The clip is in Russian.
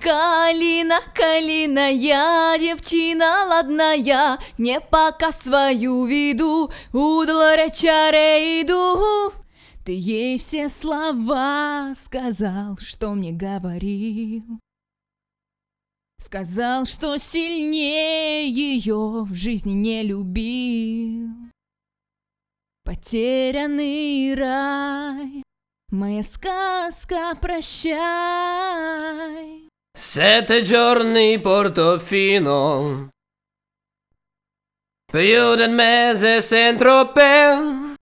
Калина, калина, я девчина ладная, не пока свою виду, удалоречаре иду. Ты ей все слова сказал, что мне говорил. Сказал, что сильнее ее в жизни не любил. Потерянный рай, моя сказка, прощай. 7 giorni Portofino, più del mese sen troppo.